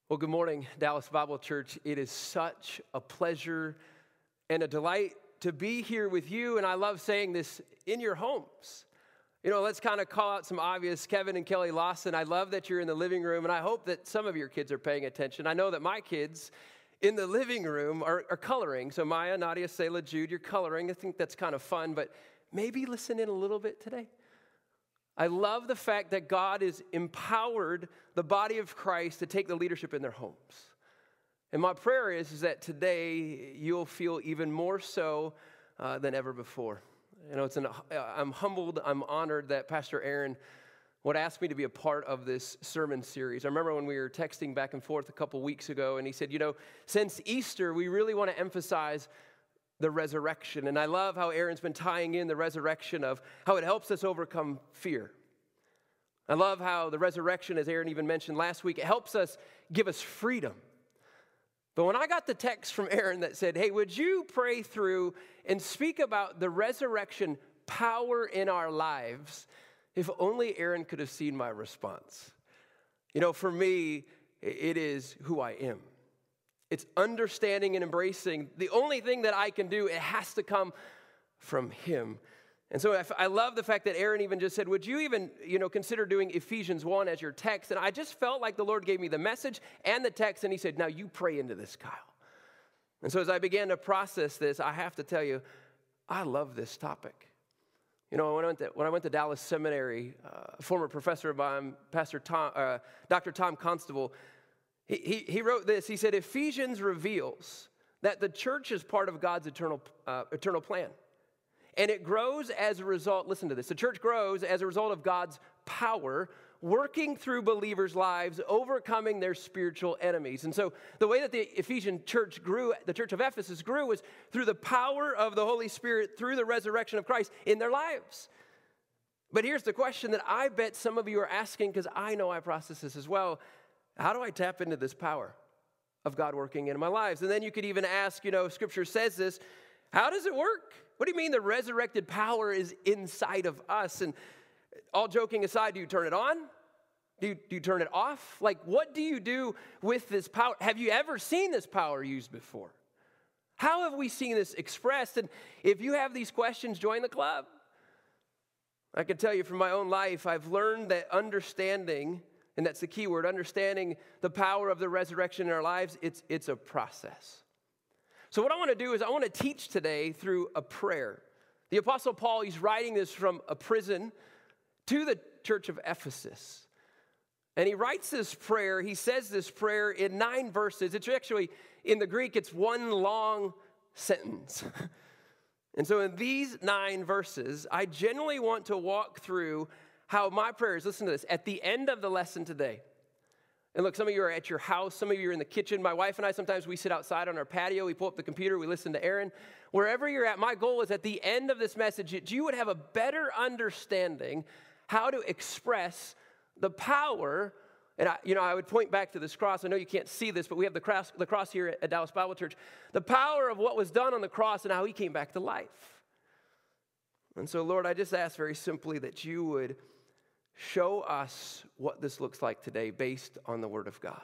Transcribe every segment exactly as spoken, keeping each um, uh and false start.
Well, good morning, Dallas Bible Church. It is such a pleasure and a delight to be here with you, and I love saying this, in your homes. You know, let's kind of call out some obvious. Kevin and Kelly Lawson, I love that you're in the living room, and I hope that some of your kids are paying attention. I know that my kids in the living room are, are coloring. So Maya, Nadia, Selah, Jude, you're coloring. I think that's kind of fun, but maybe listen in a little bit today. I love the fact that God has empowered the body of Christ to take the leadership in their homes. And my prayer is, is that today you'll feel even more so uh, than ever before. You know, it's an, I'm humbled, I'm honored that Pastor Aaron would ask me to be a part of this sermon series. I remember when we were texting back and forth a couple weeks ago, and he said, you know, since Easter, we really want to emphasize the resurrection. And I love how Aaron's been tying in the resurrection of how it helps us overcome fear. I love how the resurrection, as Aaron even mentioned last week, it helps us give us freedom. But when I got the text from Aaron that said, hey, would you pray through and speak about the resurrection power in our lives, if only Aaron could have seen my response. You know, for me, it is who I am. It's understanding and embracing. The only thing that I can do, it has to come from him. And so I love the fact that Aaron even just said, would you even, you know, consider doing Ephesians one as your text? And I just felt like the Lord gave me the message and the text, and he said, now you pray into this, Kyle. And so as I began to process this, I have to tell you, I love this topic. You know, when I went to, when I went to Dallas Seminary, uh, a former professor of mine, Pastor Tom, uh, Doctor Tom Constable, He, he, he wrote this. He said, Ephesians reveals that the church is part of God's eternal, uh, eternal plan. And it grows as a result, listen to this, the church grows as a result of God's power working through believers' lives, overcoming their spiritual enemies. And so the way that the Ephesian church grew, the church of Ephesus grew, was through the power of the Holy Spirit, through the resurrection of Christ in their lives. But here's the question that I bet some of you are asking, because I know I process this as well. How do I tap into this power of God working in my lives? And then you could even ask, you know, Scripture says this, how does it work? What do you mean the resurrected power is inside of us? And all joking aside, do you turn it on? Do you, do you turn it off? Like, what do you do with this power? Have you ever seen this power used before? How have we seen this expressed? And if you have these questions, join the club. I can tell you from my own life, I've learned that understanding, and that's the key word, understanding the power of the resurrection in our lives, it's, it's a process. So what I want to do is I want to teach today through a prayer. The Apostle Paul, he's writing this from a prison to the church of Ephesus. And he writes this prayer, he says this prayer in nine verses. It's actually, in the Greek, it's one long sentence. And so in these nine verses, I genuinely want to walk through how my prayers, listen to this, at the end of the lesson today. And look, some of you are at your house, some of you are in the kitchen. My wife and I, sometimes we sit outside on our patio, we pull up the computer, we listen to Aaron. Wherever you're at, my goal is at the end of this message that you would have a better understanding how to express the power. And I, you know, I would point back to this cross. I know you can't see this, but we have the cross, the cross here at Dallas Bible Church. The power of what was done on the cross and how he came back to life. And so, Lord, I just ask very simply that you would show us what this looks like today based on the Word of God.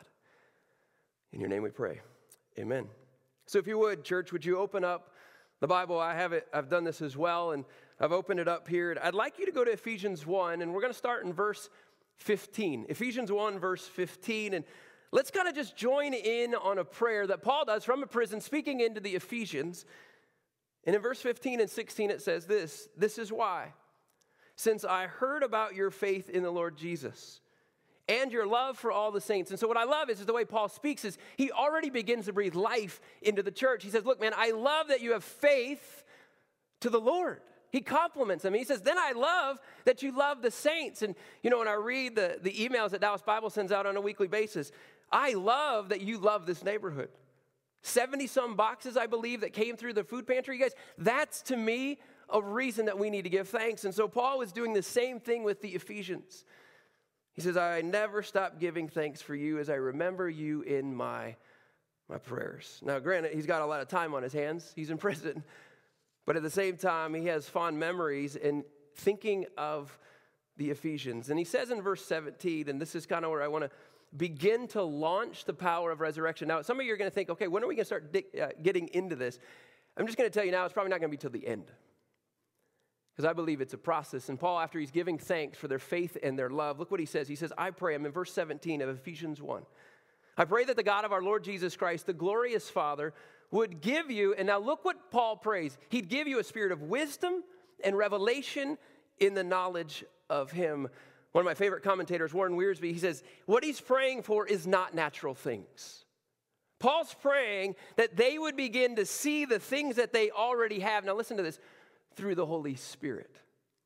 In your name we pray. Amen. So if you would, church, would you open up the Bible? I have it. I've done this as well, and I've opened it up here. I'd like you to go to Ephesians one, and we're going to start in verse fifteen. Ephesians one, verse fifteen, and let's kind of just join in on a prayer that Paul does from a prison, speaking into the Ephesians. And in verse fifteen and sixteen, it says this, this is why. Since I heard about your faith in the Lord Jesus and your love for all the saints. And so what I love is, is the way Paul speaks is he already begins to breathe life into the church. He says, look, man, I love that you have faith to the Lord. He compliments them. He says, then I love that you love the saints. And, you know, when I read the, the emails that Dallas Bible sends out on a weekly basis, I love that you love this neighborhood. seventy-some boxes, I believe, that came through the food pantry. You guys, that's to me a reason that we need to give thanks. And so Paul was doing the same thing with the Ephesians. He says, I never stop giving thanks for you as I remember you in my, my prayers. Now, granted, he's got a lot of time on his hands. He's in prison. But at the same time, he has fond memories and thinking of the Ephesians. And he says in verse seventeen, and this is kind of where I want to begin to launch the power of resurrection. Now, some of you are going to think, okay, when are we going to start di- uh, getting into this? I'm just going to tell you now, it's probably not going to be till the end. Because I believe it's a process. And Paul, after he's giving thanks for their faith and their love, look what he says. He says, I pray, I'm in verse seventeen of Ephesians one. I pray that the God of our Lord Jesus Christ, the glorious Father, would give you, and now look what Paul prays. He'd give you a spirit of wisdom and revelation in the knowledge of him. One of my favorite commentators, Warren Wiersbe, he says, what he's praying for is not natural things. Paul's praying that they would begin to see the things that they already have. Now listen to this, through the Holy Spirit.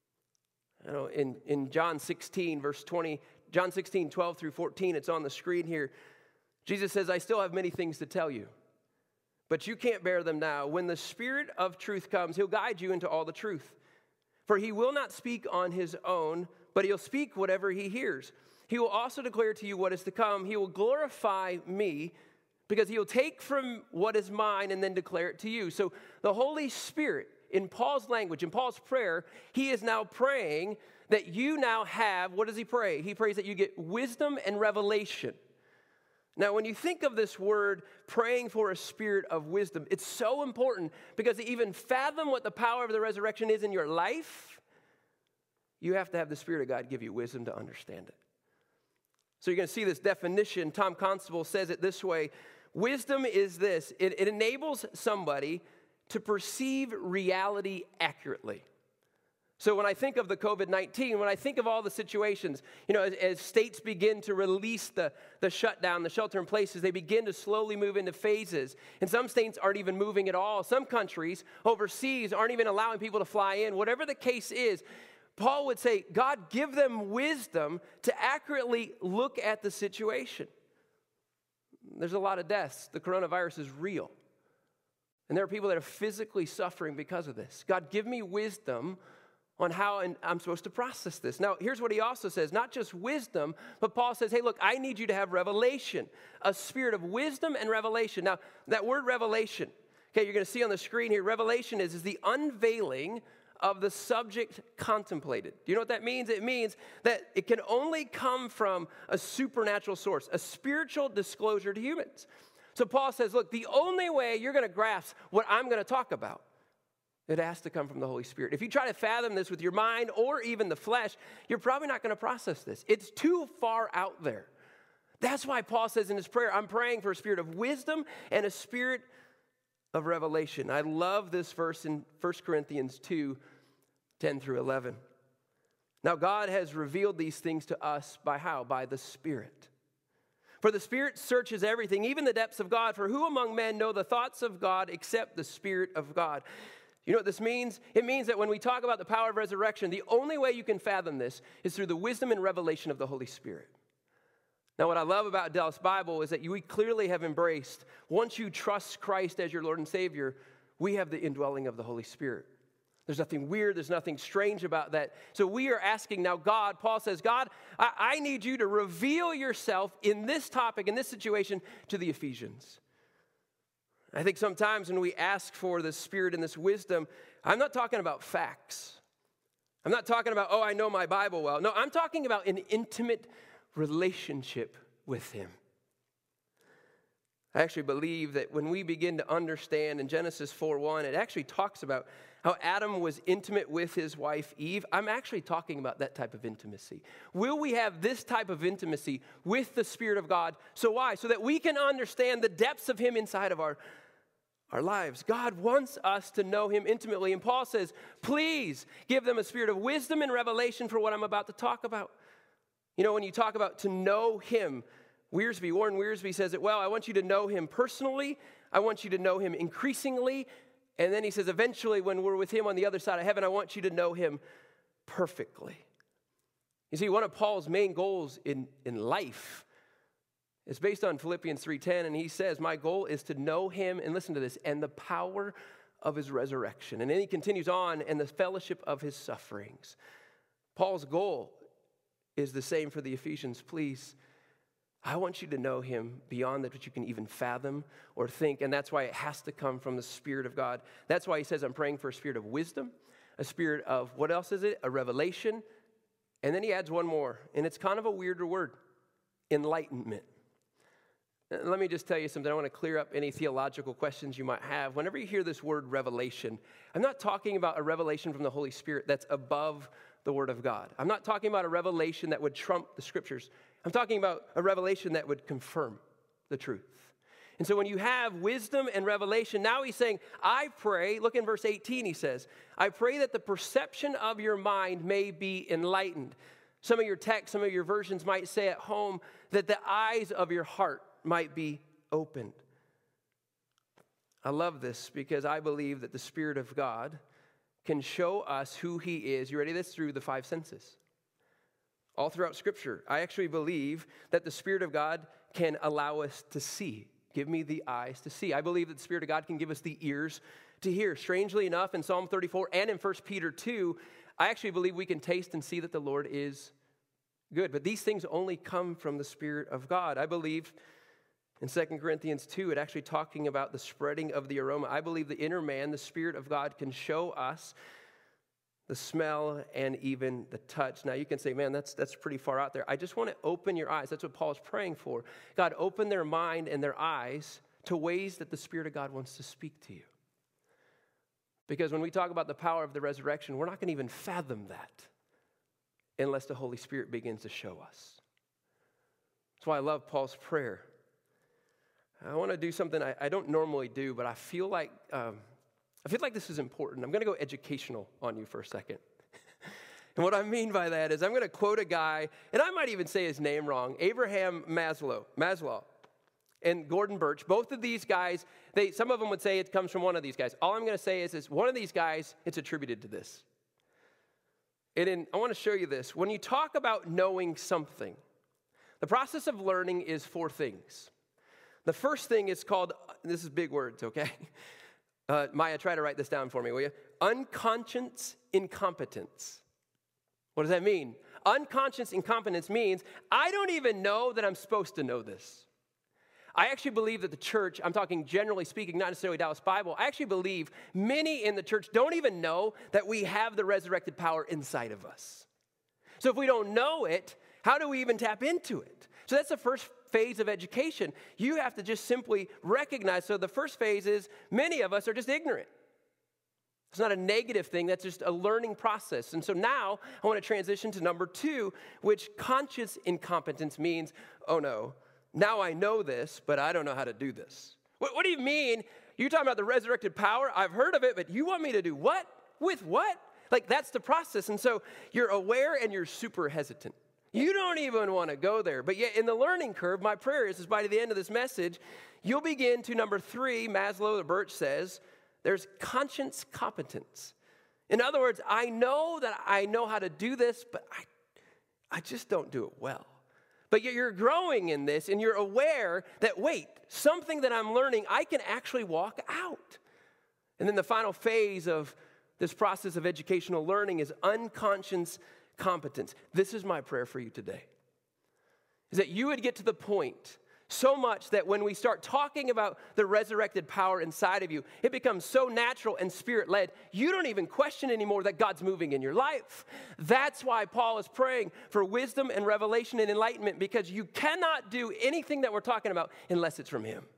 You know, in, in John sixteen, verse twenty, John sixteen, twelve through fourteen, it's on the screen here. Jesus says, I still have many things to tell you, but you can't bear them now. When the Spirit of truth comes, he'll guide you into all the truth. For he will not speak on his own, but he'll speak whatever he hears. He will also declare to you what is to come. He will glorify me, because he'll take from what is mine and then declare it to you. So the Holy Spirit, in Paul's language, in Paul's prayer, he is now praying that you now have, what does he pray? He prays that you get wisdom and revelation. Now, when you think of this word, praying for a spirit of wisdom, it's so important because to even fathom what the power of the resurrection is in your life, you have to have the Spirit of God give you wisdom to understand it. So you're going to see this definition. Tom Constable says it this way. Wisdom is this. It, it enables somebody to perceive reality accurately. So when I think of the covid nineteen, when I think of all the situations, you know, as, as states begin to release the, the shutdown, the shelter in places, they begin to slowly move into phases. And some states aren't even moving at all. Some countries overseas aren't even allowing people to fly in. Whatever the case is, Paul would say, God, give them wisdom to accurately look at the situation. There's a lot of deaths. The coronavirus is real. And there are people that are physically suffering because of this. God, give me wisdom on how I'm supposed to process this. Now, here's what he also says, not just wisdom, but Paul says, hey, look, I need you to have revelation, a spirit of wisdom and revelation. Now, that word revelation, okay, you're going to see on the screen here, revelation is, is the unveiling of the subject contemplated. Do you know what that means? It means that it can only come from a supernatural source, a spiritual disclosure to humans. So Paul says, look, the only way you're going to grasp what I'm going to talk about, it has to come from the Holy Spirit. If you try to fathom this with your mind or even the flesh, you're probably not going to process this. It's too far out there. That's why Paul says in his prayer, I'm praying for a spirit of wisdom and a spirit of revelation. I love this verse in First Corinthians two, ten through eleven. Now God has revealed these things to us by how? By the Spirit. For the Spirit searches everything, even the depths of God. For who among men know the thoughts of God except the Spirit of God? You know what this means? It means that when we talk about the power of resurrection, the only way you can fathom this is through the wisdom and revelation of the Holy Spirit. Now, what I love about Dallas Bible is that we clearly have embraced, once you trust Christ as your Lord and Savior, we have the indwelling of the Holy Spirit. There's nothing weird. There's nothing strange about that. So we are asking now God, Paul says, God, I, I need you to reveal yourself in this topic, in this situation, to the Ephesians. I think sometimes when we ask for the Spirit and this wisdom, I'm not talking about facts. I'm not talking about, oh, I know my Bible well. No, I'm talking about an intimate relationship with Him. I actually believe that when we begin to understand in Genesis four one, it actually talks about how Adam was intimate with his wife Eve. I'm actually talking about that type of intimacy. Will we have this type of intimacy with the Spirit of God? So why? So that we can understand the depths of Him inside of our, our lives. God wants us to know Him intimately. And Paul says, please give them a spirit of wisdom and revelation for what I'm about to talk about. You know, when you talk about to know Him, Wiersbe, Warren Wiersbe says it well. I want you to know Him personally. I want you to know Him increasingly. And then he says, eventually, when we're with Him on the other side of heaven, I want you to know Him perfectly. You see, one of Paul's main goals in, in life is based on Philippians three ten, and he says, my goal is to know Him, and listen to this, and the power of His resurrection. And then he continues on, and the fellowship of His sufferings. Paul's goal is the same for the Ephesians. Please, I want you to know Him beyond that which you can even fathom or think, and that's why it has to come from the Spirit of God. That's why he says, I'm praying for a spirit of wisdom, a spirit of, what else is it? A revelation. And then he adds one more, and it's kind of a weirder word, enlightenment. Let me just tell you something. I want to clear up any theological questions you might have. Whenever you hear this word revelation, I'm not talking about a revelation from the Holy Spirit that's above the Word of God. I'm not talking about a revelation that would trump the Scriptures. I'm talking about a revelation that would confirm the truth. And so when you have wisdom and revelation, now he's saying, I pray, look in verse eighteen, he says, I pray that the perception of your mind may be enlightened. Some of your texts, some of your versions might say at home that the eyes of your heart might be opened. I love this because I believe that the Spirit of God can show us who he is. You ready? This through the five senses. All throughout Scripture, I actually believe that the Spirit of God can allow us to see. Give me the eyes to see. I believe that the Spirit of God can give us the ears to hear. Strangely enough, in Psalm thirty-four and in First Peter two, I actually believe we can taste and see that the Lord is good. But these things only come from the Spirit of God. I believe in Second Corinthians two, it actually talking about the spreading of the aroma. I believe the inner man, the Spirit of God, can show us the smell and even the touch. Now you can say, man, that's, that's pretty far out there. I just want to open your eyes. That's what Paul's praying for. God, open their mind and their eyes to ways that the Spirit of God wants to speak to you. Because when we talk about the power of the resurrection, we're not going to even fathom that unless the Holy Spirit begins to show us. That's why I love Paul's prayer. I want to do something I, I don't normally do, but I feel like um, I feel like this is important. I'm going to go educational on you for a second. And what I mean by that is I'm going to quote a guy, and I might even say his name wrong, Abraham Maslow, Maslow, and Gordon Birch. Both of these guys, they some of them would say it comes from one of these guys. All I'm going to say is, is one of these guys, it's attributed to this. And in, I want to show you this. When you talk about knowing something, the process of learning is four things. The first thing is called, this is big words, okay? Uh, Maya, try to write this down for me, will you? Unconscious incompetence. What does that mean? Unconscious incompetence means I don't even know that I'm supposed to know this. I actually believe that the church, I'm talking generally speaking, not necessarily Dallas Bible, I actually believe many in the church don't even know that we have the resurrected power inside of us. So if we don't know it, how do we even tap into it? So that's the first phase of education. You have to just simply recognize. So the first phase is many of us are just ignorant. It's not a negative thing. That's just a learning process. And so now I want to transition to number two, which conscious incompetence means, oh no, now I know this, but I don't know how to do this. What, what do you mean? You're talking about the resurrected power? I've heard of it, but you want me to do what? With what? Like that's the process. And so you're aware and you're super hesitant. You don't even want to go there. But yet in the learning curve, my prayer is, is by the end of this message, you'll begin to number three, Maslow, the Birch says, there's conscience competence. In other words, I know that I know how to do this, but I, I just don't do it well. But yet you're growing in this and you're aware that, wait, something that I'm learning, I can actually walk out. And then the final phase of this process of educational learning is unconscious competence. This is my prayer for you today, is that you would get to the point so much that when we start talking about the resurrected power inside of you, it becomes so natural and spirit-led, you don't even question anymore that God's moving in your life. That's why Paul is praying for wisdom and revelation and enlightenment, because you cannot do anything that we're talking about unless it's from him.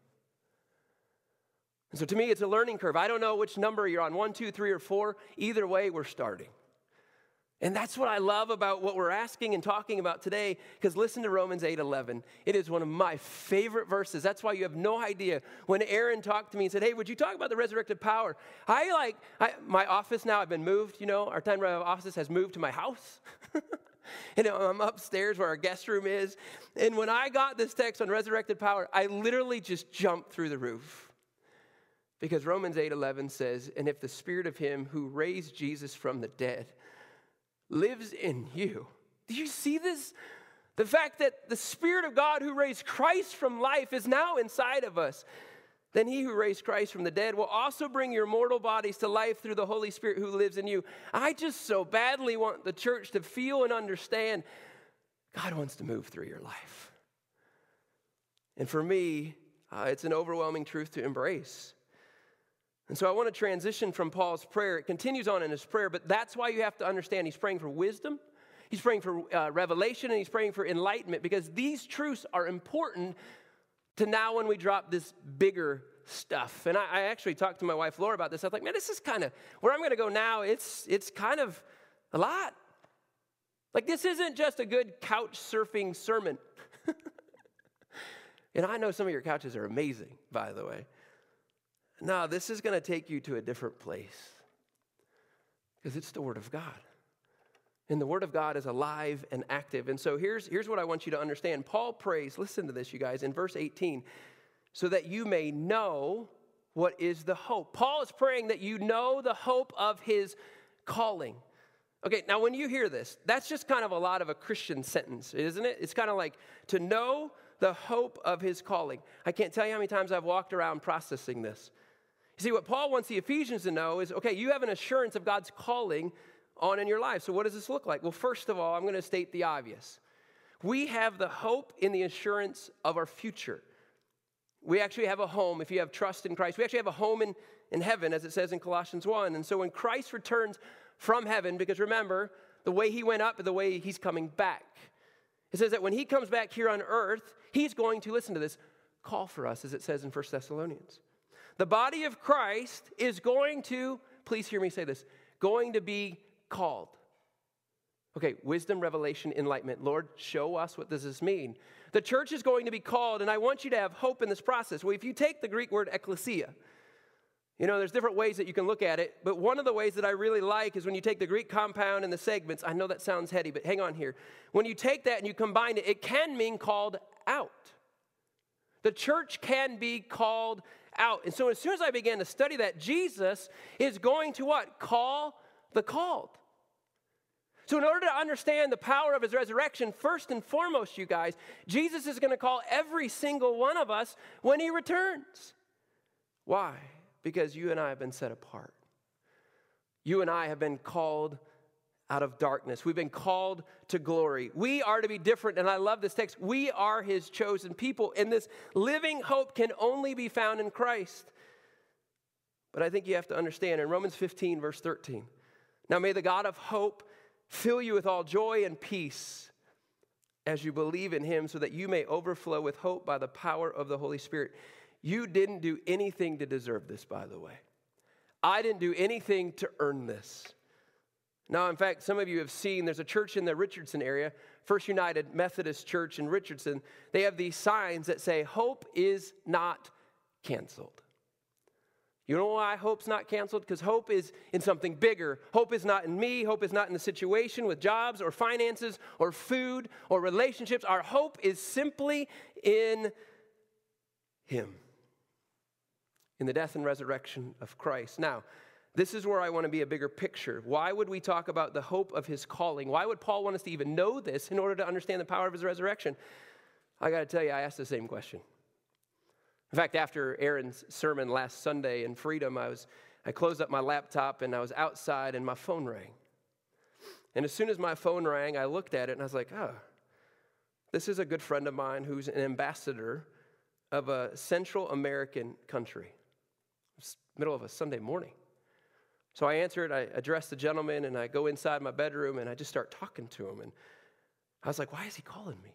And so to me, it's a learning curve. I don't know which number you're on, one, two, three, or four. Either way, we're starting. And that's what I love about what we're asking and talking about today, because listen to Romans eight eleven. It is one of my favorite verses. That's why you have no idea. When Aaron talked to me and said, hey, would you talk about the resurrected power? I like, I, my office now, I've been moved, you know, our Time Rev office has moved to my house. And I'm upstairs where our guest room is. And when I got this text on resurrected power, I literally just jumped through the roof. Because Romans eight eleven says, and if the spirit of him who raised Jesus from the dead lives in you. Do you see this? The fact that the Spirit of God who raised Christ from life is now inside of us. Then he who raised Christ from the dead will also bring your mortal bodies to life through the Holy Spirit who lives in you. I just so badly want the church to feel and understand God wants to move through your life. And for me, uh, it's an overwhelming truth to embrace. And so I want to transition from Paul's prayer. It continues on in his prayer, but that's why you have to understand he's praying for wisdom. He's praying for uh, revelation, and he's praying for enlightenment, because these truths are important to now when we drop this bigger stuff. And I, I actually talked to my wife, Laura, about this. I was like, man, this is kind of, where I'm going to go now, it's, it's kind of a lot. Like, this isn't just a good couch surfing sermon. And I know some of your couches are amazing, by the way. No, this is going to take you to a different place, because it's the Word of God. And the Word of God is alive and active. And so here's, here's what I want you to understand. Paul prays, listen to this, you guys, in verse eighteen, so that you may know what is the hope. Paul is praying that you know the hope of his calling. Okay, now when you hear this, that's just kind of a lot of a Christian sentence, isn't it? It's kind of like, to know the hope of his calling. I can't tell you how many times I've walked around processing this. You see, what Paul wants the Ephesians to know is, okay, you have an assurance of God's calling on in your life. So what does this look like? Well, first of all, I'm going to state the obvious. We have the hope in the assurance of our future. We actually have a home, if you have trust in Christ. We actually have a home in, in heaven, as it says in Colossians one. And so when Christ returns from heaven, because remember, the way he went up is the way he's coming back. It says that when he comes back here on earth, he's going to, listen to this, call for us, as it says in First Thessalonians. The body of Christ is going to, please hear me say this, going to be called. Okay, wisdom, revelation, enlightenment. Lord, show us what does this mean. The church is going to be called, and I want you to have hope in this process. Well, if you take the Greek word ekklesia, you know, there's different ways that you can look at it, but one of the ways that I really like is when you take the Greek compound and the segments. I know that sounds heady, but hang on here. When you take that and you combine it, it can mean called out. The church can be called out. And so as soon as I began to study that, Jesus is going to what? Call the called. So in order to understand the power of his resurrection, first and foremost, you guys, Jesus is going to call every single one of us when he returns. Why? Because you and I have been set apart. You and I have been called out of darkness. We've been called to glory. We are to be different, and I love this text. We are his chosen people, and this living hope can only be found in Christ. But I think you have to understand in Romans fifteen, verse thirteen, now may the God of hope fill you with all joy and peace as you believe in him, so that you may overflow with hope by the power of the Holy Spirit. You didn't do anything to deserve this, by the way. I didn't do anything to earn this. Now, in fact, some of you have seen, there's a church in the Richardson area, First United Methodist Church in Richardson. They have these signs that say, hope is not canceled. You know why hope's not canceled? Because hope is in something bigger. Hope is not in me. Hope is not in the situation with jobs or finances or food or relationships. Our hope is simply in him, in the death and resurrection of Christ. Now, this is where I want to be a bigger picture. Why would we talk about the hope of his calling? Why would Paul want us to even know this in order to understand the power of his resurrection? I got to tell you, I asked the same question. In fact, after Aaron's sermon last Sunday in Freedom, I was I closed up my laptop and I was outside and my phone rang. And as soon as my phone rang, I looked at it and I was like, oh, this is a good friend of mine who's an ambassador of a Central American country. It's middle of a Sunday morning. So I answered, I addressed the gentleman, and I go inside my bedroom, and I just start talking to him. And I was like, why is he calling me?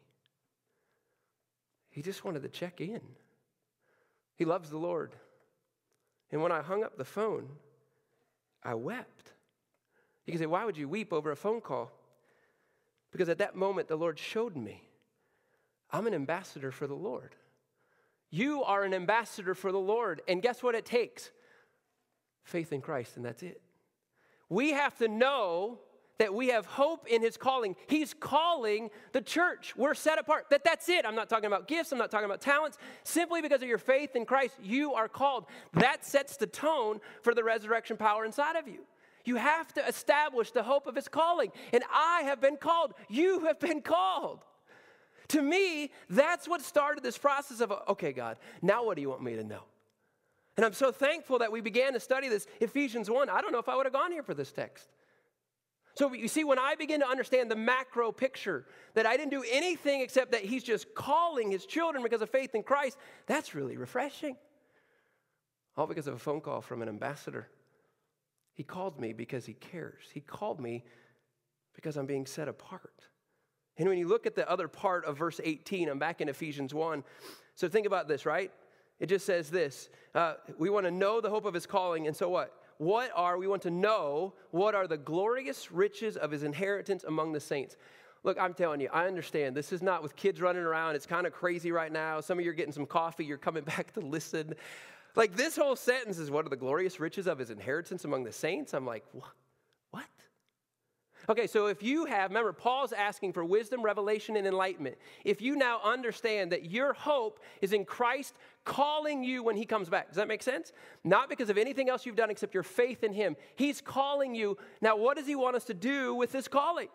He just wanted to check in. He loves the Lord. And when I hung up the phone, I wept. You can say, why would you weep over a phone call? Because at that moment, the Lord showed me, I'm an ambassador for the Lord. You are an ambassador for the Lord. And guess what it takes? Faith in Christ, and that's it. We have to know that we have hope in his calling. He's calling the church. We're set apart. That that's it. I'm not talking about gifts. I'm not talking about talents. Simply because of your faith in Christ, you are called. That sets the tone for the resurrection power inside of you. You have to establish the hope of his calling. And I have been called. You have been called. To me, that's what started this process of, okay, God, now what do you want me to know? And I'm so thankful that we began to study this Ephesians one. I don't know if I would have gone here for this text. So you see, when I begin to understand the macro picture, that I didn't do anything except that he's just calling his children because of faith in Christ, that's really refreshing. All because of a phone call from an ambassador. He called me because he cares. He called me Because I'm being set apart. And when you look at the other part of verse eighteen, I'm back in Ephesians one. So think about this, right? It just says this. Uh, we want to know the hope of his calling. And so what? What are, we want to know what are the glorious riches of his inheritance among the saints. Look, I'm telling you, I understand. This is not with kids running around. It's kind of crazy right now. Some of you are getting some coffee. You're coming back to listen. Like this whole sentence is, what are the glorious riches of his inheritance among the saints? I'm like, what? What? Okay, so if you have, remember, Paul's asking for wisdom, revelation, and enlightenment. If you now understand that your hope is in Christ calling you when he comes back. Does that make sense? Not because of anything else you've done except your faith in him. He's calling you. Now, what does he want us to do with this calling?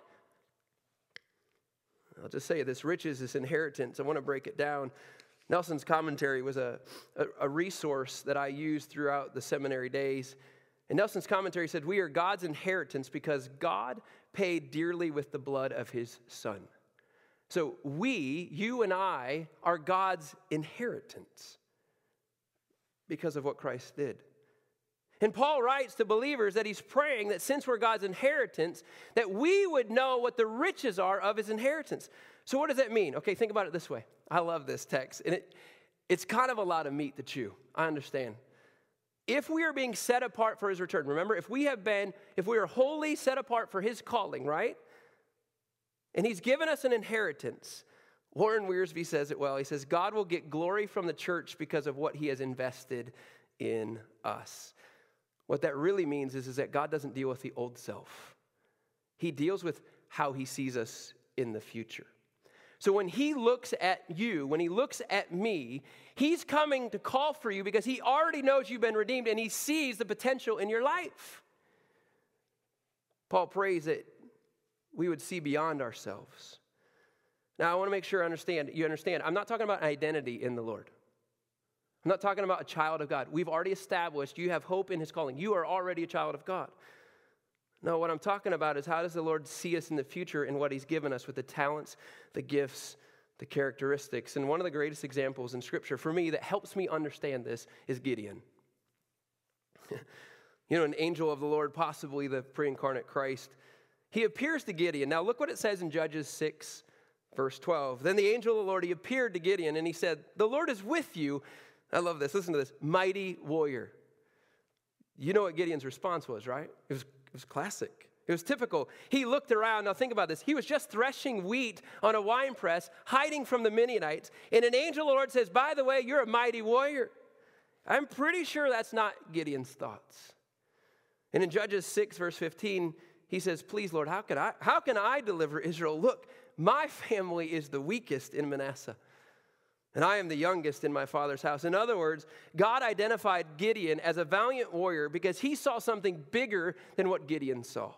I'll just say this riches, this inheritance. I want to break it down. Nelson's commentary was a, a, a resource that I used throughout the seminary days. And Nelson's commentary said, we are God's inheritance because God paid dearly with the blood of his son. So we, you and I, are God's inheritance because of what Christ did. And Paul writes to believers that he's praying that since we're God's inheritance, that we would know what the riches are of his inheritance. So what does that mean? Okay, think about it this way. I love this text. And it, it's kind of a lot of meat to chew. I understand. If we are being set apart for his return, remember, if we have been, if we are wholly set apart for his calling, right? And he's given us an inheritance. Warren Wiersbe says it well. He says, God will get glory from the church because of what he has invested in us. What that really means is, is that God doesn't deal with the old self. He deals with how he sees us in the future. So when he looks at you, when he looks at me, he's coming to call for you because he already knows you've been redeemed and he sees the potential in your life. Paul prays that we would see beyond ourselves. Now, I want to make sure I understand, you understand. I'm not talking about identity in the Lord. I'm not talking about a child of God. We've already established you have hope in his calling. You are already a child of God. No, what I'm talking about is how does the Lord see us in the future in what he's given us with the talents, the gifts, the characteristics. And one of the greatest examples in Scripture for me that helps me understand this is Gideon. You know, an angel of the Lord, possibly the pre-incarnate Christ. He appears to Gideon. Now look what it says in Judges six, verse twelve. Then the angel of the Lord, he appeared to Gideon and he said, the Lord is with you. I love this. Listen to this. Mighty warrior. You know what Gideon's response was, right? It was It was classic. It was typical. He looked around. Now think about this. He was just threshing wheat on a wine press, hiding from the Midianites. And an angel of the Lord says, by the way, you're a mighty warrior. I'm pretty sure that's not Gideon's thoughts. And in Judges six, verse fifteen, he says, please, Lord, how can I, how can I deliver Israel? Look, my family is the weakest in Manasseh, and I am the youngest in my father's house. In other words, God identified Gideon as a valiant warrior because he saw something bigger than what Gideon saw.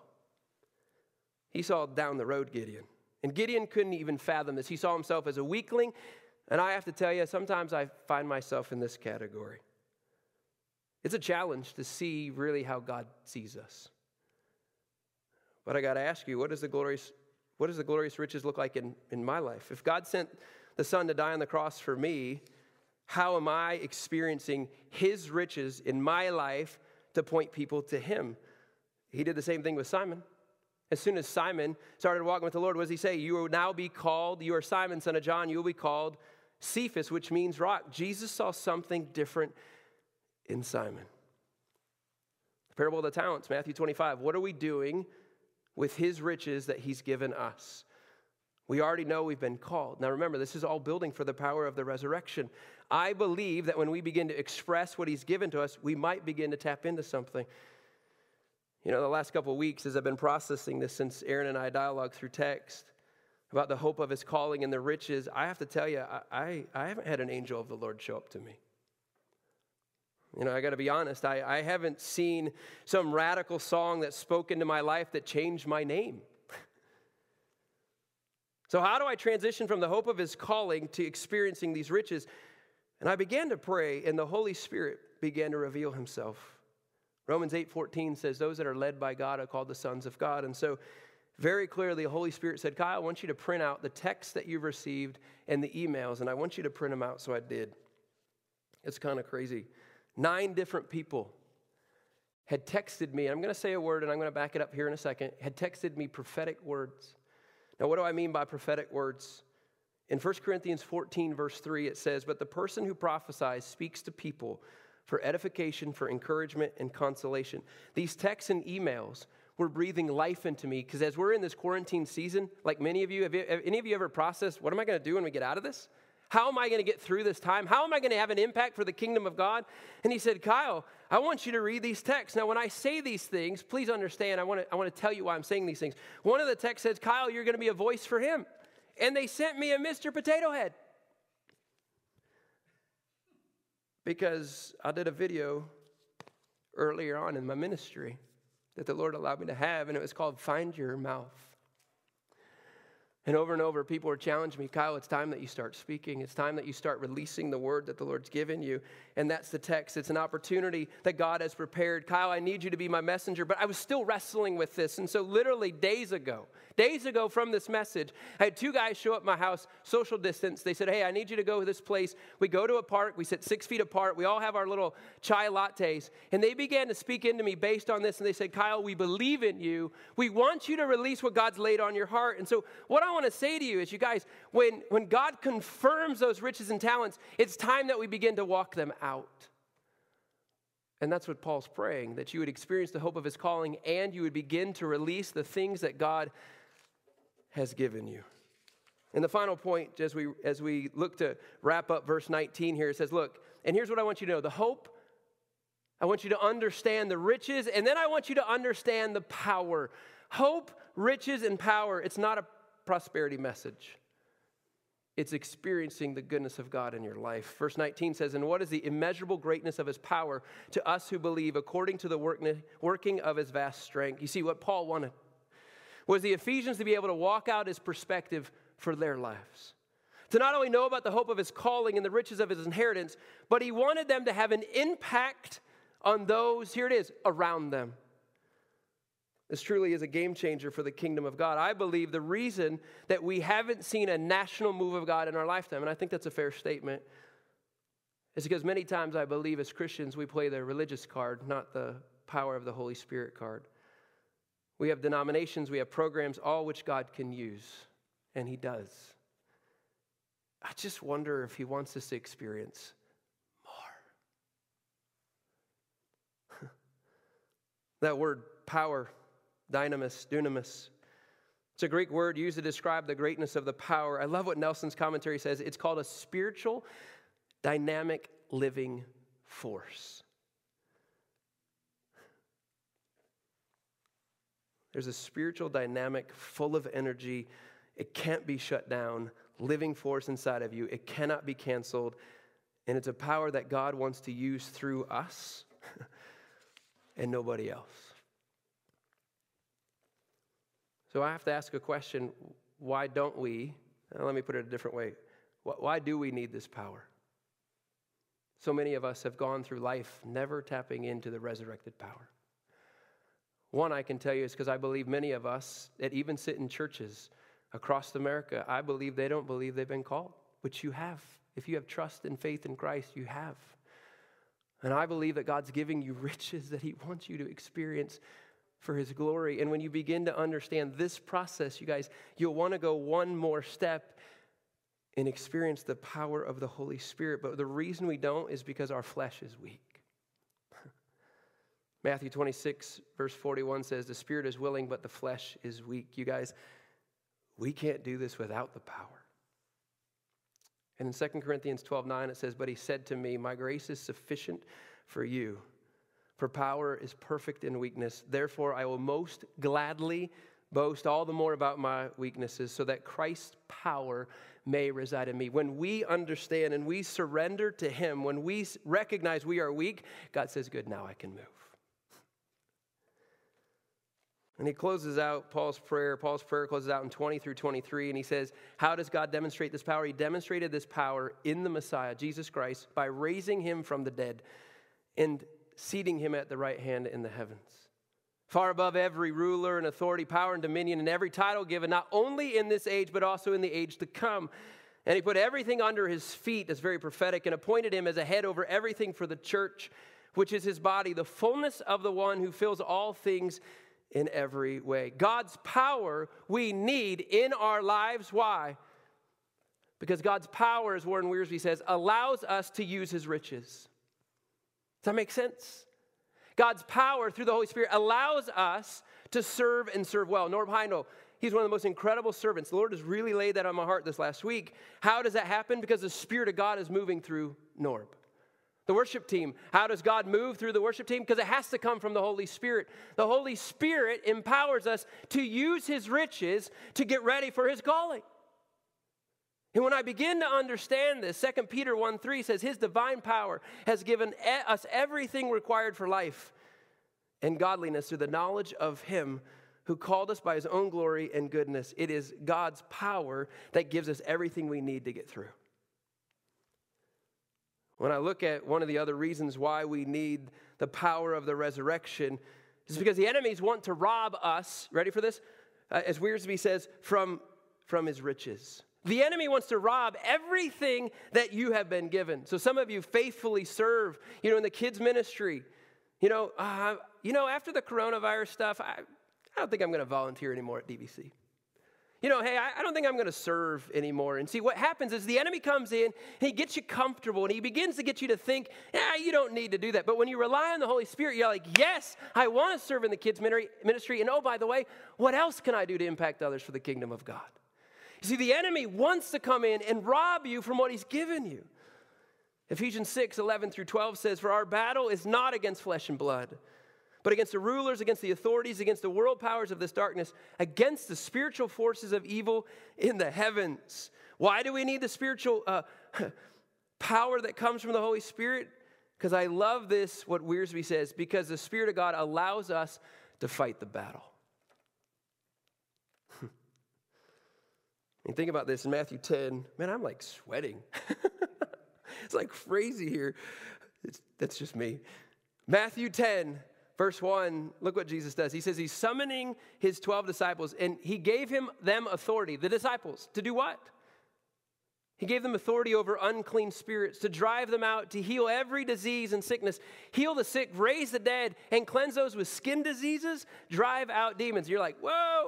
He saw down the road Gideon. And Gideon couldn't even fathom this. He saw himself as a weakling. And I have to tell you, sometimes I find myself in this category. It's a challenge to see really how God sees us. But I got to ask you, what does the glorious, what does the glorious riches look like in, in my life? If God sent the Son to die on the cross for me, how am I experiencing his riches in my life to point people to him? He did the same thing with Simon. As soon as Simon started walking with the Lord, what does he say? You will now be called, you are Simon, son of John, you will be called Cephas, which means rock. Jesus saw something different in Simon. The parable of the talents, Matthew twenty-five. What are we doing with his riches that he's given us? We already know we've been called. Now remember, this is all building for the power of the resurrection. I believe that when we begin to express what he's given to us, we might begin to tap into something. You know, the last couple of weeks as I've been processing this since Aaron and I dialogued through text about the hope of his calling and the riches, I have to tell you, I, I, I haven't had an angel of the Lord show up to me. You know, I got to be honest, I, I haven't seen some radical song that spoke into my life that changed my name. So how do I transition from the hope of his calling to experiencing these riches? And I began to pray, and the Holy Spirit began to reveal himself. Romans eight fourteen says, those that are led by God are called the sons of God. And so very clearly, the Holy Spirit said, Kyle, I want you to print out the text that you've received and the emails, and I want you to print them out. So I did. It's kind of crazy. Nine different people had texted me, and I'm going to say a word and I'm going to back it up here in a second, had texted me prophetic words. Now, what do I mean by prophetic words? In First Corinthians fourteen, verse three, it says, "But the person who prophesies speaks to people for edification, for encouragement, and consolation." These texts and emails were breathing life into me, because as we're in this quarantine season, like many of you, have, you, have any of you ever processed, what am I going to do when we get out of this? How am I going to get through this time? How am I going to have an impact for the kingdom of God? And he said, Kyle, I want you to read these texts. Now, when I say these things, please understand, I want to I want to tell you why I'm saying these things. One of the texts says, Kyle, you're going to be a voice for him. And they sent me a Mister Potato Head. Because I did a video earlier on in my ministry that the Lord allowed me to have, and it was called Find Your Mouth. And over and over, people were challenging me, Kyle, it's time that you start speaking. It's time that you start releasing the word that the Lord's given you. And that's the text. It's an opportunity that God has prepared. Kyle, I need you to be my messenger. But I was still wrestling with this. And so literally days ago, days ago from this message, I had two guys show up at my house, social distance. They said, hey, I need you to go to this place. We go to a park. We sit six feet apart. We all have our little chai lattes. And they began to speak into me based on this. And they said, Kyle, we believe in you. We want you to release what God's laid on your heart. And so what I want to say to you is, you guys, when, when God confirms those riches and talents, it's time that we begin to walk them out. And that's what Paul's praying, that you would experience the hope of his calling and you would begin to release the things that God has given you. And the final point, as we, as we look to wrap up verse nineteen here, it says, look, and here's what I want you to know. The hope, I want you to understand the riches, and then I want you to understand the power. Hope, riches, and power. It's not a prosperity message. It's experiencing the goodness of God in your life. Verse nineteen says, and what is the immeasurable greatness of his power to us who believe according to the working of his vast strength? You see, what Paul wanted was the Ephesians to be able to walk out his perspective for their lives. To not only know about the hope of his calling and the riches of his inheritance, but he wanted them to have an impact on those, here it is, around them. This truly is a game changer for the kingdom of God. I believe the reason that we haven't seen a national move of God in our lifetime, and I think that's a fair statement, is because many times I believe as Christians we play the religious card, not the power of the Holy Spirit card. We have denominations, we have programs, all which God can use, and he does. I just wonder if he wants us to experience more. That word power, dynamis, dunamis. It's a Greek word used to describe the greatness of the power. I love what Nelson's commentary says. It's called a spiritual, dynamic, living force. There's a spiritual dynamic full of energy. It can't be shut down. Living force inside of you. It cannot be canceled. And it's a power that God wants to use through us and nobody else. So I have to ask a question, why don't we, let me put it a different way, why do we need this power? So many of us have gone through life never tapping into the resurrected power. One, I can tell you, is because I believe many of us that even sit in churches across America, I believe they don't believe they've been called, which you have. If you have trust and faith in Christ, you have. And I believe that God's giving you riches that he wants you to experience for his glory. And when you begin to understand this process, you guys, you'll want to go one more step and experience the power of the Holy Spirit. But the reason we don't is because our flesh is weak. Matthew twenty-six, verse forty-one says, the spirit is willing, but the flesh is weak. You guys, we can't do this without the power. And in Second Corinthians twelve nine, it says, but he said to me, my grace is sufficient for you, for power is perfect in weakness. Therefore, I will most gladly boast all the more about my weaknesses, so that Christ's power may reside in me. When we understand and we surrender to him, when we recognize we are weak, God says, good, now I can move. And he closes out Paul's prayer. Paul's prayer closes out in twenty through twenty-three, and he says, how does God demonstrate this power? He demonstrated this power in the Messiah, Jesus Christ, by raising him from the dead and seating him at the right hand in the heavens, far above every ruler and authority, power and dominion, and every title given, not only in this age, but also in the age to come. And he put everything under his feet, that's very prophetic, and appointed him as a head over everything for the church, which is his body, the fullness of the one who fills all things in every way. God's power we need in our lives. Why? Because God's power, as Warren Wiersbe says, allows us to use his riches. Does that make sense? God's power through the Holy Spirit allows us to serve and serve well. Norb Heindel, he's one of the most incredible servants. The Lord has really laid that on my heart this last week. How does that happen? Because the Spirit of God is moving through Norb. The worship team, how does God move through the worship team? Because it has to come from the Holy Spirit. The Holy Spirit empowers us to use his riches to get ready for his calling. And when I begin to understand this, Second Peter one three says, his divine power has given us everything required for life and godliness through the knowledge of him who called us by his own glory and goodness. It is God's power that gives us everything we need to get through. When I look at one of the other reasons why we need the power of the resurrection, is because the enemies want to rob us, ready for this? Uh, as Wiersbe says, from, from his riches. The enemy wants to rob everything that you have been given. So some of you faithfully serve, you know, in the kids' ministry. You know, uh, you know, after the coronavirus stuff, I, I don't think I'm going to volunteer anymore at D V C. You know, hey, I, I don't think I'm going to serve anymore. And see, what happens is the enemy comes in, and he gets you comfortable, and he begins to get you to think, yeah, you don't need to do that. But when you rely on the Holy Spirit, you're like, yes, I want to serve in the kids' ministry. And oh, by the way, what else can I do to impact others for the kingdom of God? You see, the enemy wants to come in and rob you from what he's given you. Ephesians six, eleven through twelve says, for our battle is not against flesh and blood, but against the rulers, against the authorities, against the world powers of this darkness, against the spiritual forces of evil in the heavens. Why do we need the spiritual uh, power that comes from the Holy Spirit? Because I love this, what Wiersbe says, because the Spirit of God allows us to fight the battle. And think about this in Matthew ten. Man, I'm like sweating. It's like crazy here. It's, that's just me. Matthew ten. Verse one, look what Jesus does. He says he's summoning his twelve disciples, and he gave him them authority, the disciples, to do what? He gave them authority over unclean spirits, to drive them out, to heal every disease and sickness, heal the sick, raise the dead, and cleanse those with skin diseases, drive out demons. You're like, whoa.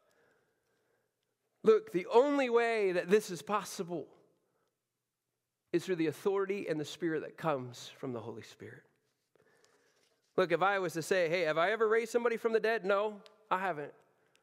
Look, the only way that this is possible is through the authority and the Spirit that comes from the Holy Spirit. Look, if I was to say, hey, have I ever raised somebody from the dead? No, I haven't.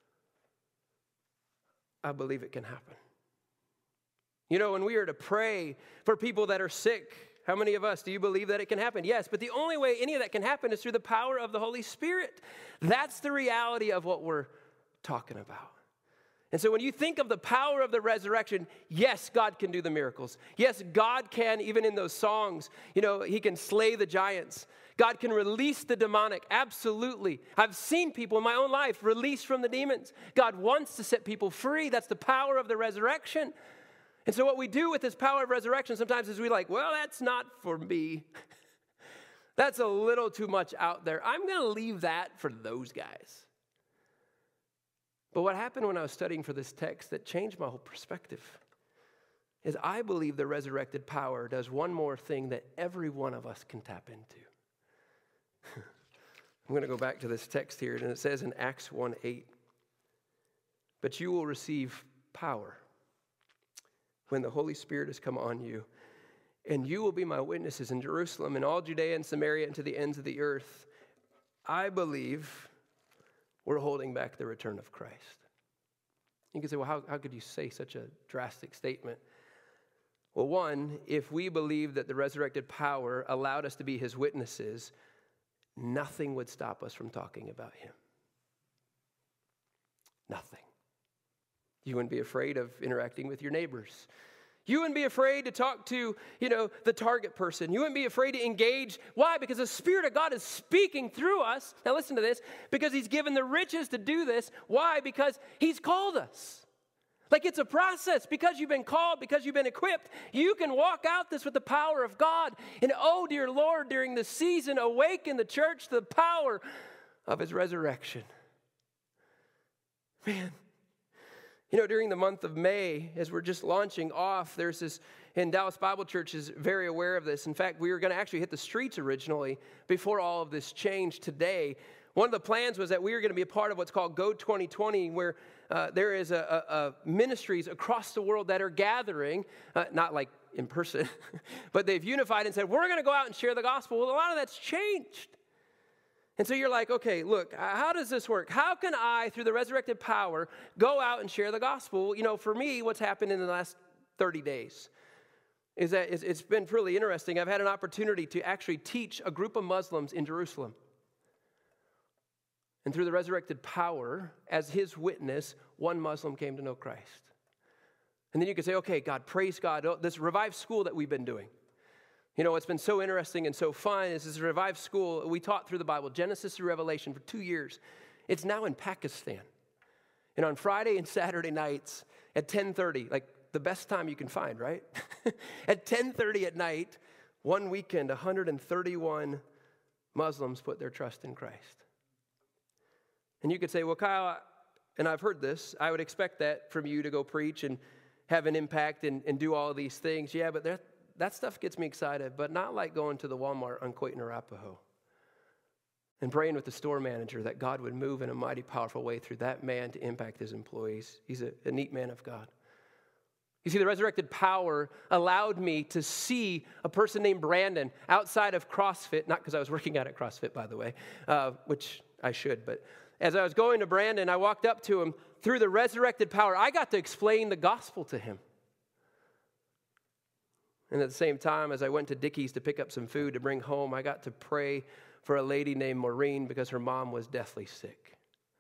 I believe it can happen. You know, when we are to pray for people that are sick, how many of us, do you believe that it can happen? Yes, but the only way any of that can happen is through the power of the Holy Spirit. That's the reality of what we're talking about. And so when you think of the power of the resurrection, yes, God can do the miracles. Yes, God can, even in those songs, you know, he can slay the giants. God can release the demonic, absolutely. I've seen people in my own life released from the demons. God wants to set people free. That's the power of the resurrection. And so what we do with this power of resurrection sometimes is we like, well, that's not for me. That's a little too much out there. I'm going to leave that for those guys. But what happened when I was studying for this text that changed my whole perspective is I believe the resurrected power does one more thing that every one of us can tap into. I'm going to go back to this text here, and it says in Acts one eight, but you will receive power when the Holy Spirit has come on you, and you will be my witnesses in Jerusalem and all Judea and Samaria and to the ends of the earth. I believe we're holding back the return of Christ. You can say, well, how, how could you say such a drastic statement? Well, one, if we believe that the resurrected power allowed us to be his witnesses, nothing would stop us from talking about him. Nothing. You wouldn't be afraid of interacting with your neighbors. You wouldn't be afraid to talk to, you know, the target person. You wouldn't be afraid to engage. Why? Because the Spirit of God is speaking through us. Now listen to this. Because he's given the riches to do this. Why? Because he's called us. Like it's a process. Because you've been called, because you've been equipped, you can walk out this with the power of God. And oh, dear Lord, during this season, awaken the church to the power of his resurrection. Man. You know, during the month of May, as we're just launching off, there's this in Dallas Bible Church is very aware of this. In fact, we were going to actually hit the streets originally before all of this changed today. One of the plans was that we were going to be a part of what's called Go twenty twenty, where uh, there is a, a, a ministries across the world that are gathering, uh, not like in person, but they've unified and said, we're going to go out and share the gospel. Well, a lot of that's changed. And so you're like, okay, look, how does this work? How can I, through the resurrected power, go out and share the gospel? You know, for me, what's happened in the last thirty days is that it's been really interesting. I've had an opportunity to actually teach a group of Muslims in Jerusalem. And through the resurrected power, as his witness, one Muslim came to know Christ. And then you could say, okay, God, praise God. Oh, this Revive School that we've been doing. You know, what's been so interesting and so fun is this Revive School, we taught through the Bible, Genesis through Revelation for two years. It's now in Pakistan. And on Friday and Saturday nights at ten thirty, like the best time you can find, right? At ten thirty at night, one weekend, one hundred thirty-one Muslims put their trust in Christ. And you could say, well, Kyle, and I've heard this, I would expect that from you to go preach and have an impact and, and do all of these things. Yeah, but that, that stuff gets me excited, but not like going to the Walmart on Coit and Arapahoe and praying with the store manager that God would move in a mighty, powerful way through that man to impact his employees. He's a, a neat man of God. You see, the resurrected power allowed me to see a person named Brandon outside of CrossFit, not because I was working out at CrossFit, by the way, uh, which I should, but as I was going to Brandon, I walked up to him. Through the resurrected power, I got to explain the gospel to him. And at the same time, as I went to Dickie's to pick up some food to bring home, I got to pray for a lady named Maureen because her mom was deathly sick.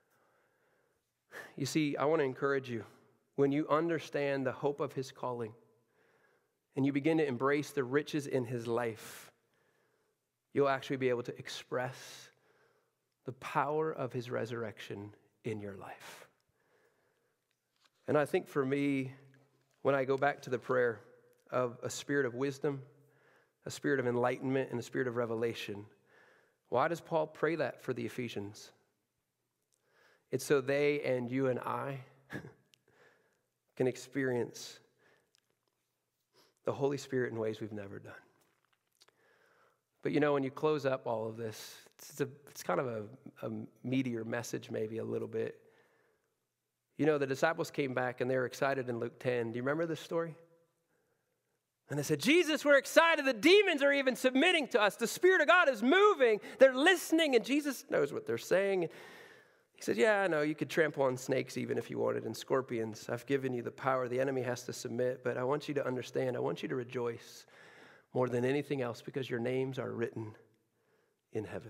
You see, I want to encourage you, when you understand the hope of his calling and you begin to embrace the riches in his life, you'll actually be able to express the power of his resurrection in your life. And I think for me, when I go back to the prayer of a spirit of wisdom, a spirit of enlightenment, and a spirit of revelation, why does Paul pray that for the Ephesians? It's so they and you and I can experience the Holy Spirit in ways we've never done. But you know, when you close up all of this, it's, a, it's kind of a, a meatier message maybe a little bit. You know, the disciples came back and they were excited in Luke ten. Do you remember this story? And they said, Jesus, we're excited. The demons are even submitting to us. The Spirit of God is moving. They're listening, and Jesus knows what they're saying. He said, yeah, I know, you could trample on snakes even if you wanted, and scorpions. I've given you the power. The enemy has to submit, but I want you to understand. I want you to rejoice more than anything else because your names are written in heaven.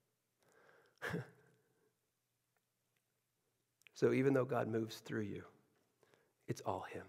So even though God moves through you, it's all him.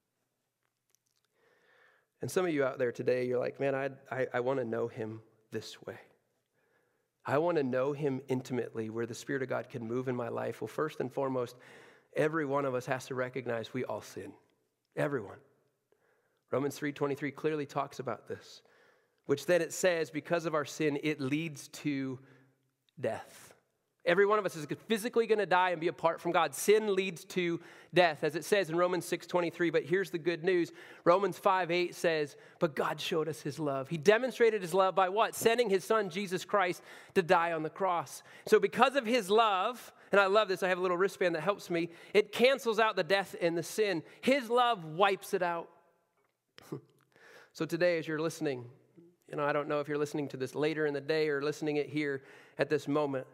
And some of you out there today, you're like, man, I, I, I want to know him this way. I want to know him intimately where the Spirit of God can move in my life. Well, first and foremost, every one of us has to recognize we all sin. Everyone. Romans three twenty-three clearly talks about this, which then it says, because of our sin, it leads to death. Every one of us is physically going to die and be apart from God. Sin leads to death, as it says in Romans six twenty-three. But here's the good news. Romans five eight says, but God showed us his love. He demonstrated his love by what? Sending his son, Jesus Christ, to die on the cross. So because of his love, and I love this, I have a little wristband that helps me, it cancels out the death and the sin. His love wipes it out. So today, as you're listening, you know, I don't know if you're listening to this later in the day or listening it here at this moment.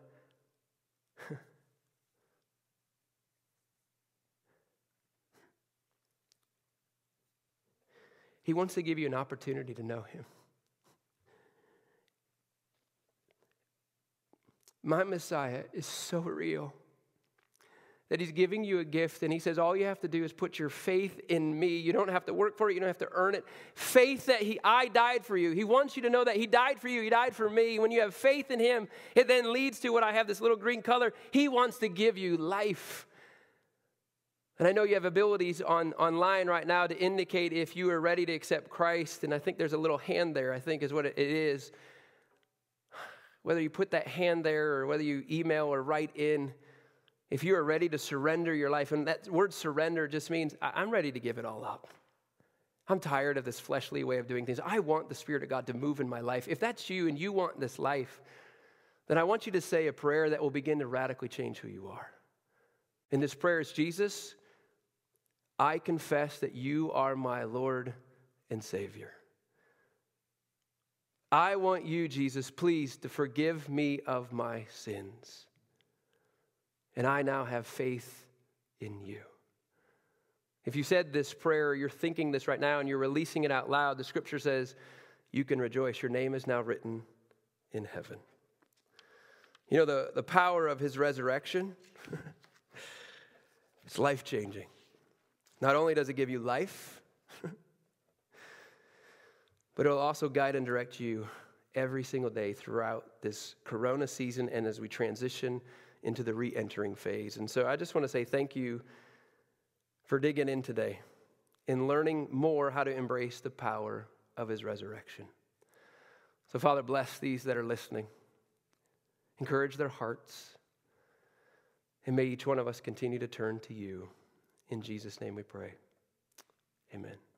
He wants to give you an opportunity to know him. My Messiah is so real that he's giving you a gift, and he says all you have to do is put your faith in me. You don't have to work for it. You don't have to earn it. Faith that he, I died for you. He wants you to know that he died for you. He died for me. When you have faith in him, it then leads to what I have, this little green color. He wants to give you life. And I know you have abilities on online right now to indicate if you are ready to accept Christ. And I think there's a little hand there, I think is what it is. Whether you put that hand there or whether you email or write in, if you are ready to surrender your life, and that word surrender just means I'm ready to give it all up. I'm tired of this fleshly way of doing things. I want the Spirit of God to move in my life. If that's you and you want this life, then I want you to say a prayer that will begin to radically change who you are. And this prayer is, Jesus, I confess that you are my Lord and Savior. I want you, Jesus, please, to forgive me of my sins. And I now have faith in you. If you said this prayer, you're thinking this right now, and you're releasing it out loud, the scripture says you can rejoice. Your name is now written in heaven. You know, the, the power of his resurrection, it's life-changing. Not only does it give you life, but it'll also guide and direct you every single day throughout this Corona season and as we transition into the re-entering phase. And so I just want to say thank you for digging in today and learning more how to embrace the power of his resurrection. So Father, bless these that are listening. Encourage their hearts. And may each one of us continue to turn to you. In Jesus' name we pray. Amen.